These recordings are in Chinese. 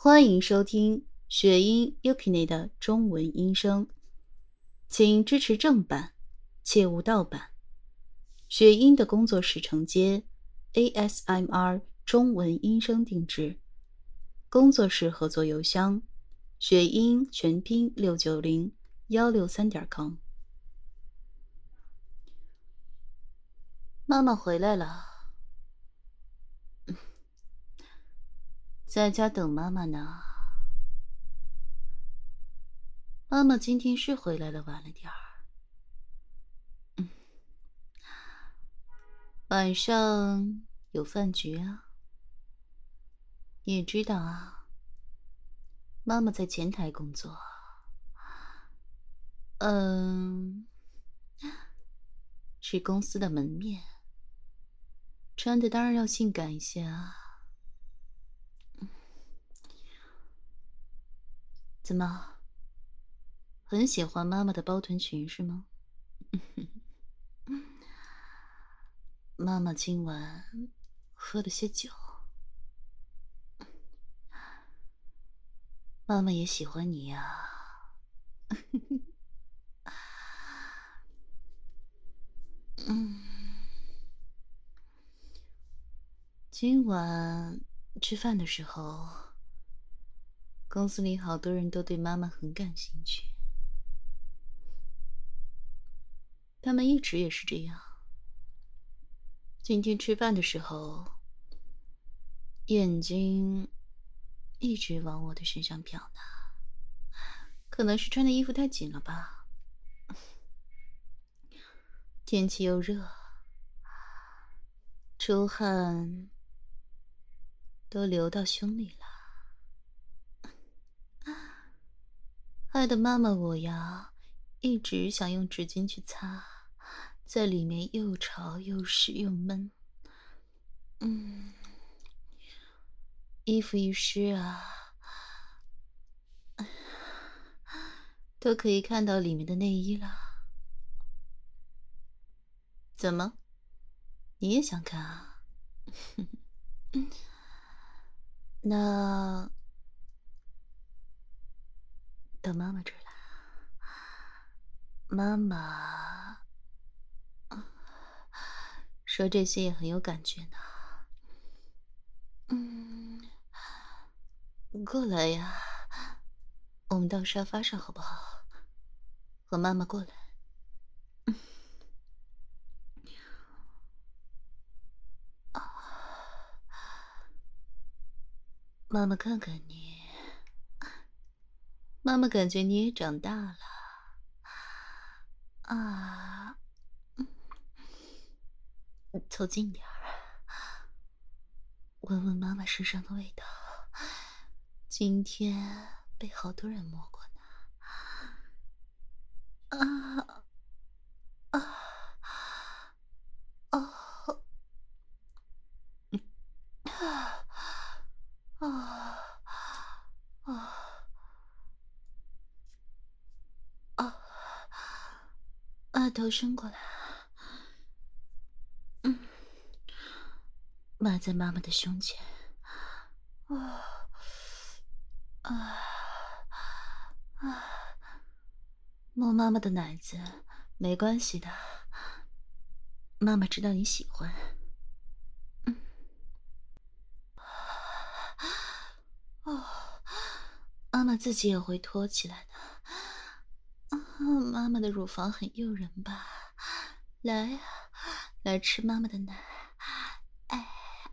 欢迎收听雪音 Yukine 的中文音声，请支持正版，切勿盗版。雪音的工作室承接 ASMR 中文音声定制，工作室合作邮箱雪音全拼690163163.com。妈妈回来了，在家等妈妈呢。妈妈今天是回来了晚了点儿。晚上有饭局啊。你也知道啊，妈妈在前台工作。是公司的门面，穿的当然要性感一些啊。怎么，很喜欢妈妈的包臀裙是吗？妈妈今晚喝了些酒，妈妈也喜欢你呀。今晚吃饭的时候，公司里好多人都对妈妈很感兴趣，他们一直也是这样。今天吃饭的时候，眼睛一直往我的身上瞟呢，可能是穿的衣服太紧了吧。天气又热，出汗都流到胸里了，害得妈妈我呀，一直想用纸巾去擦，在里面又潮又湿又闷。衣服一湿啊，都可以看到里面的内衣了。怎么，你也想看啊？那到妈妈这儿来，妈妈说这些也很有感觉呢。过来呀，我们到沙发上好不好？和妈妈过来。妈妈看看你，妈妈感觉你也长大了啊。凑近点儿，闻闻妈妈身上的味道。今天被好多人摸过呢。啊啊啊啊啊啊！头伸过来，埋在妈妈的胸前。啊啊啊！摸妈妈的奶子没关系的，妈妈知道你喜欢。哦，妈妈自己也会托起来的。妈妈的乳房很诱人吧？来呀，来吃妈妈的奶。哎，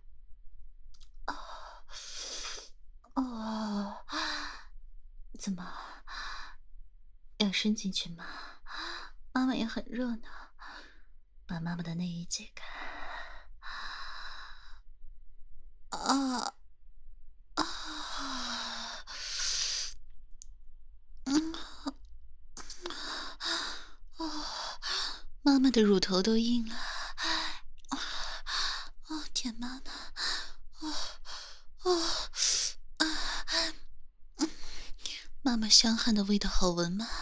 哦，怎么要伸进去吗？妈妈也很热呢，把妈妈的内衣解开。啊啊！妈妈的乳头都硬了。舔妈妈。妈妈香汗的味道好闻吗？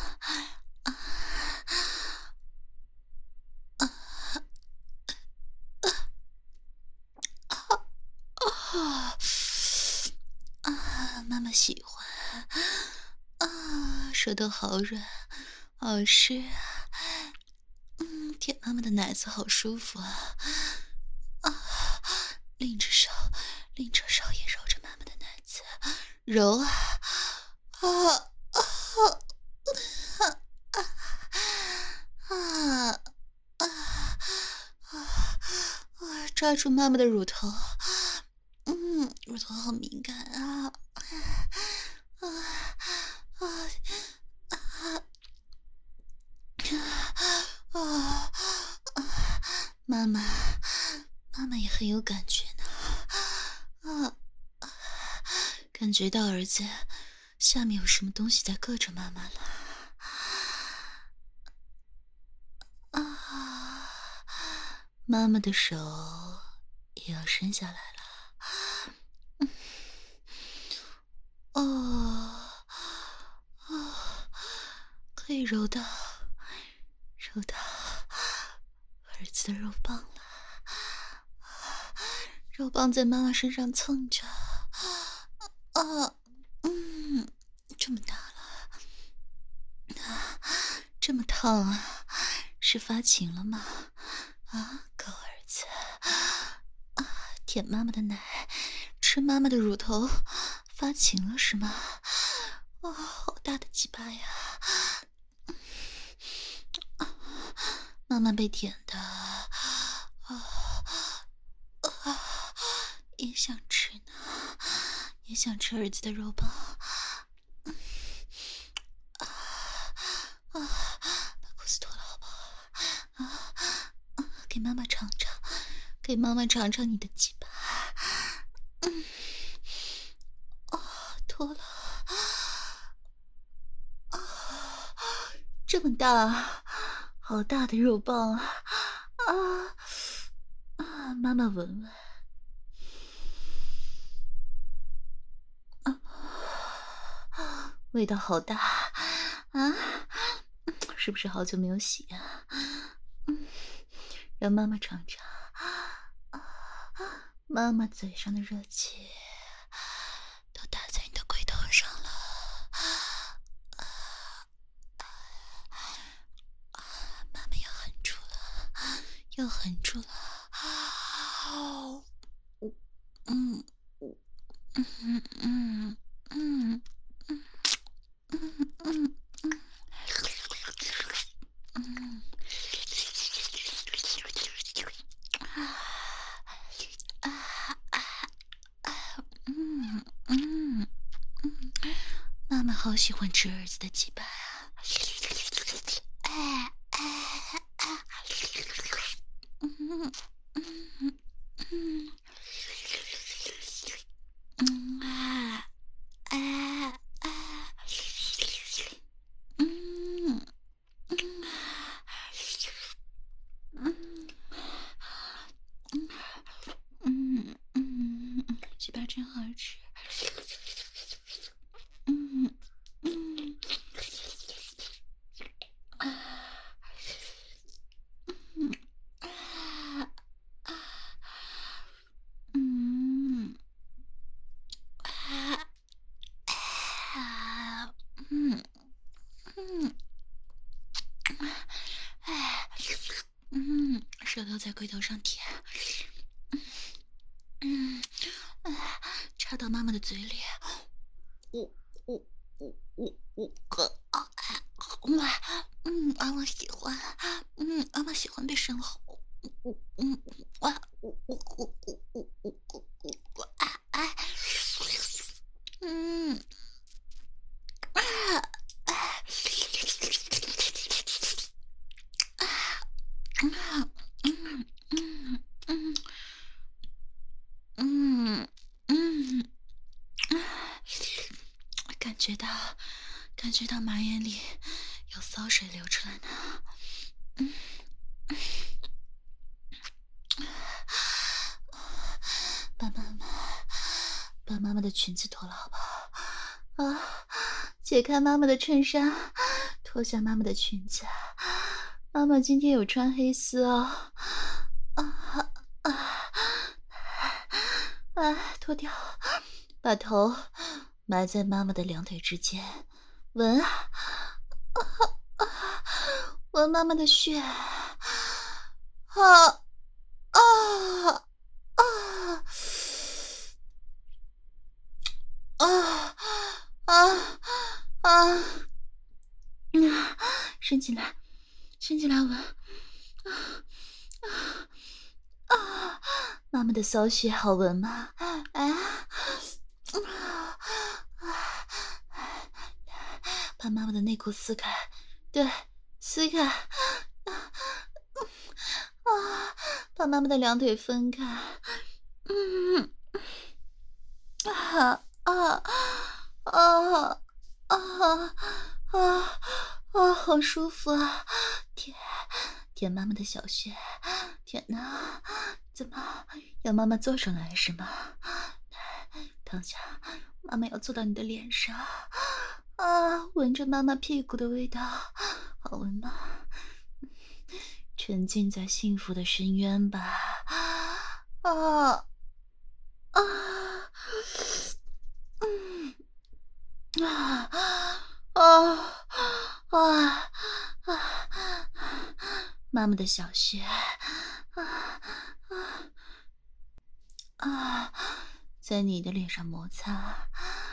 妈妈喜欢啊，舌头好软，好湿啊，舔妈妈的奶子好舒服啊，另一只手也揉着妈妈的奶子，揉啊啊啊抓住妈妈的乳头，乳头好敏感啊妈妈也很有感觉呢，感觉到儿子下面有什么东西在硌着妈妈了，妈妈的手也要伸下来了，可以揉到儿子的肉棒了，肉棒在妈妈身上蹭着，这么大了，这么烫啊，是发情了吗？狗儿子，舔妈妈的奶，吃妈妈的乳头，发情了是吗？好大的鸡巴呀！妈妈被舔的，也想吃呢，也想吃儿子的肉棒。把裤子脱了好不好？给妈妈尝尝，给妈妈尝尝你的鸡巴。脱了。这么大，好大的肉棒啊！妈妈闻闻，味道好大啊！是不是好久没有洗啊？让妈妈尝尝妈妈嘴上的热气都打在你的龟头上了。妈妈要狠住了，妈妈好喜欢吃儿子的鸡巴啊！鸡巴真好吃。舌头在龟头上舔，插到妈妈的嘴里，妈妈喜欢，妈妈喜欢被生喉，感觉到马眼里有骚水流出来呢。把妈妈的裙子脱了好不好？解开妈妈的衬衫，脱下妈妈的裙子。妈妈今天有穿黑丝哦。脱掉，把头埋在妈妈的两腿之间，闻啊啊啊，闻妈妈的血，啊啊啊啊啊啊！伸进来，伸进来闻，妈妈的骚血好闻吗？把妈妈的内裤撕开，对，撕开，把妈妈的两腿分开，啊啊啊啊啊！好舒服啊！舔妈妈的小穴，天哪！怎么要妈妈坐上来是吗？来，躺下，妈妈要坐到你的脸上啊！闻着妈妈屁股的味道，好闻吗？沉浸在幸福的深渊吧！啊啊！啊啊啊啊！妈妈的小穴，在你的脸上摩擦，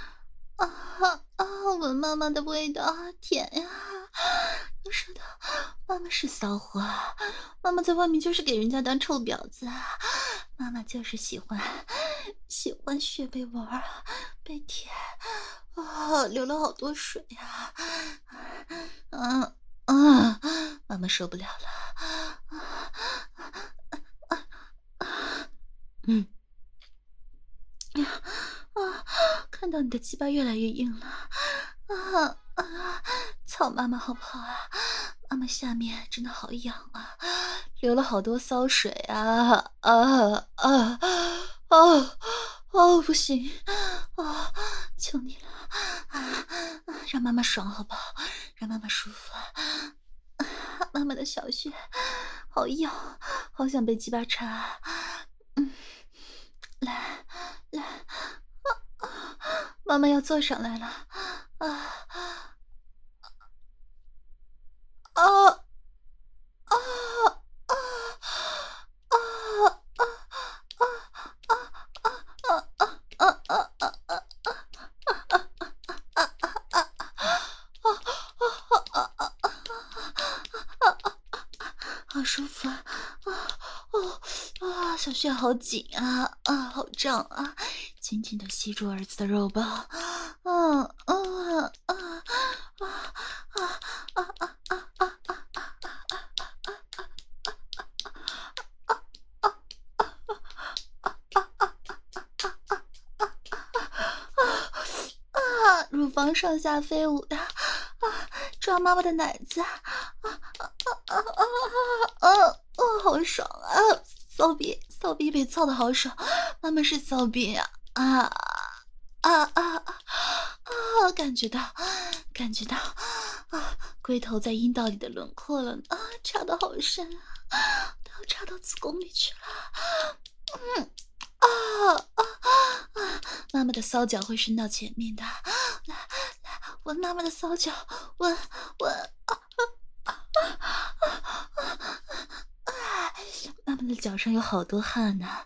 闻妈妈的味道，甜呀！你说的，妈妈是骚货，妈妈在外面就是给人家当臭婊子，妈妈就是喜欢血被玩，被舔，流了好多水呀！妈妈受不了了，看到你的鸡巴越来越硬了，操妈妈好不好啊？妈妈下面真的好痒啊，流了好多骚水啊！不行，求你了，让妈妈爽好不好？让妈妈舒服。妈妈的小穴好痒，好想被鸡巴插。来，妈妈要坐上来了，好舒服啊！小穴好紧啊！好胀啊！紧紧的吸住儿子的肉棒，乳房上下飞舞的，抓妈妈的奶子，好爽啊！骚逼被操的好爽，妈妈是骚逼呀！感觉到龟头在阴道里的轮廓了插的好深啊，都要插到子宫里去了。妈妈的骚脚会伸到前面的，来闻妈妈的骚脚，闻，妈妈的脚上有好多汗呢，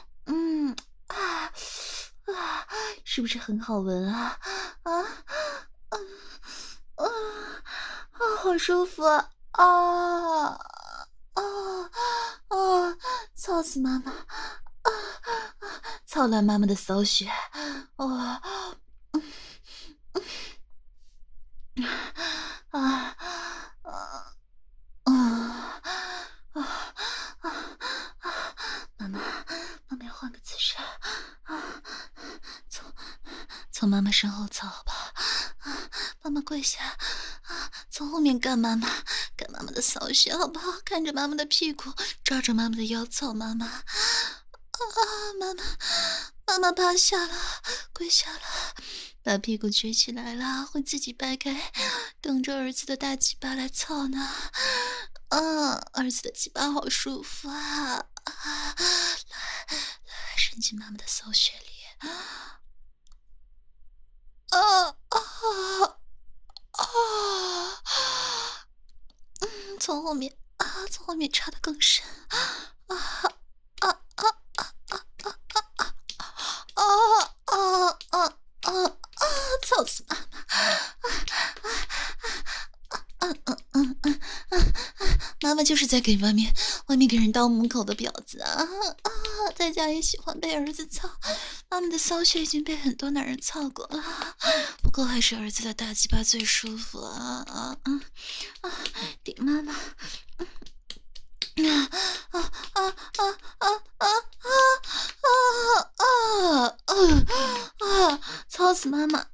是不是很好闻啊？好舒服啊！操死妈妈！操烂妈妈的骚血！妈妈要换个姿势从妈妈身后操好不好？妈妈跪下从后面干妈妈的骚穴好不好？看着妈妈的屁股，抓着妈妈的腰操妈妈。妈妈趴下了，跪下了，把屁股撅起来了，会自己掰开，等着儿子的大鸡巴来操呢。儿子的鸡巴好舒服啊！来，伸进妈妈的骚穴里。 从后面从后面插得更深操死妈妈！妈妈就是在给外面给人当母狗的婊子在家也喜欢被儿子操。妈妈的骚穴已经被很多男人操过了，不过还是儿子的大鸡巴最舒服顶妈妈！操死妈妈！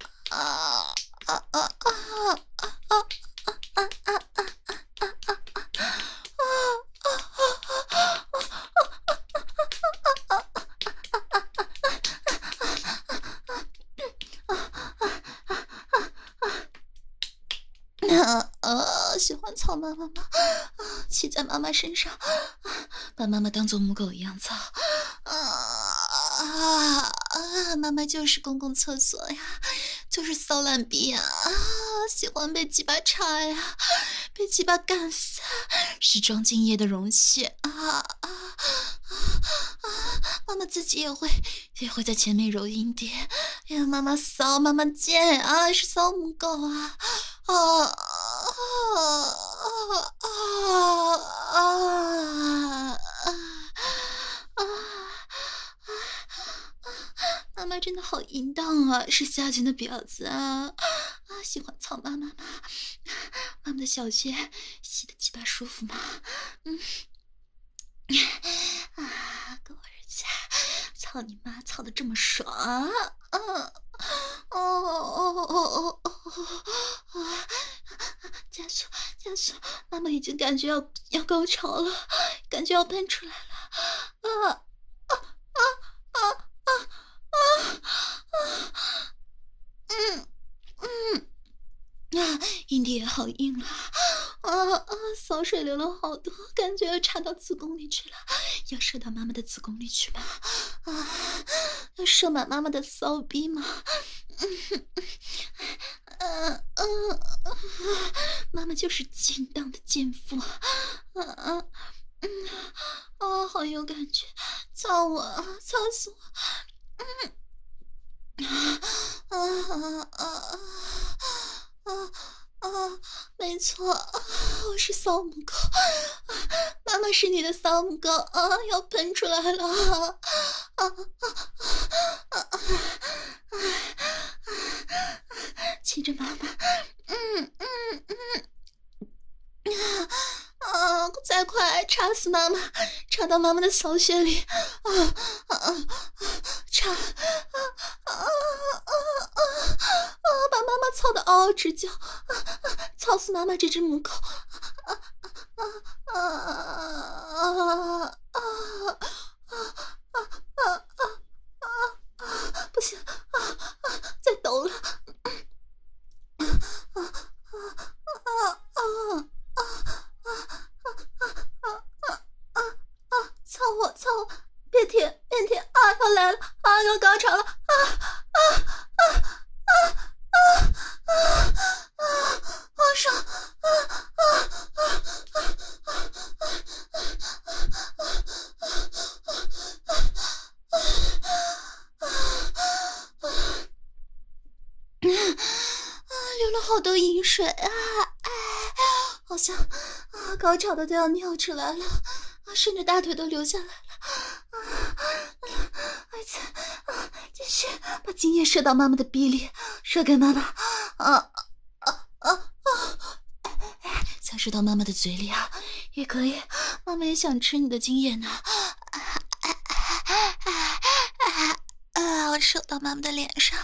喜欢操妈妈吗？骑在妈妈身上，把妈妈当做母狗一样操。妈妈就是公共厕所呀，就是骚烂逼喜欢被鸡巴插呀，被鸡巴干死，是装精液的容器妈妈自己也会在前面揉阴蒂呀，妈妈骚，妈妈贱是骚母狗妈妈真的好淫荡是下贱的婊子喜欢操妈妈吗？妈妈的小穴洗的鸡巴舒服吗？跟我儿子操你妈，操的这么爽加速加速，妈妈已经感觉要高潮了，感觉要喷出来了阴蒂也好硬骚水流了好多，感觉要插到子宫里去了，要射到妈妈的子宫里去吗？要射满妈妈的骚逼吗？妈妈就是淫荡的贱妇好有感觉，操我，操死我！没错我是骚母狗妈妈是你的骚母狗要喷出来了骑着妈妈再快插死妈妈，插到妈妈的骚穴里插把妈妈操得嗷嗷直叫操死妈妈这只母狗不行再抖了操我别停要来了要高潮了好爽流了好多饮水好像高潮的都要尿出来了顺着大腿都流下来了而且继续把精液射到妈妈的逼里，射给妈妈想射到妈妈的嘴里也可以，妈妈也想吃你的精液呢我射到妈妈的脸上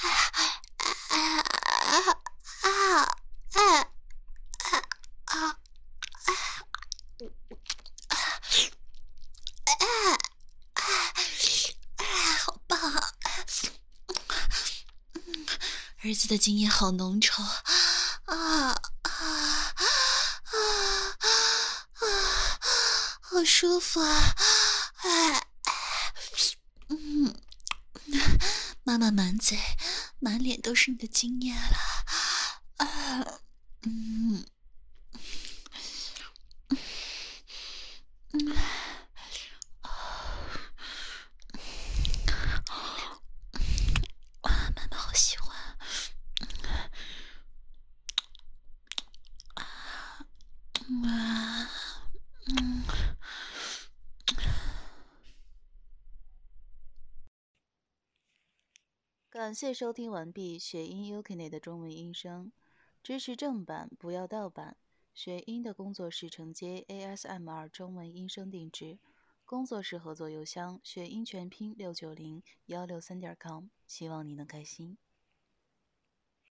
好棒儿子的精液好浓稠好舒服妈妈满嘴满脸都是你的精液了感谢收听完毕雪音 Yukine 的中文音声，支持正版不要盗版。雪音的工作室承接 ASMR 中文音声定制，工作室合作邮箱雪音全拼69016.3.com，希望你能开心。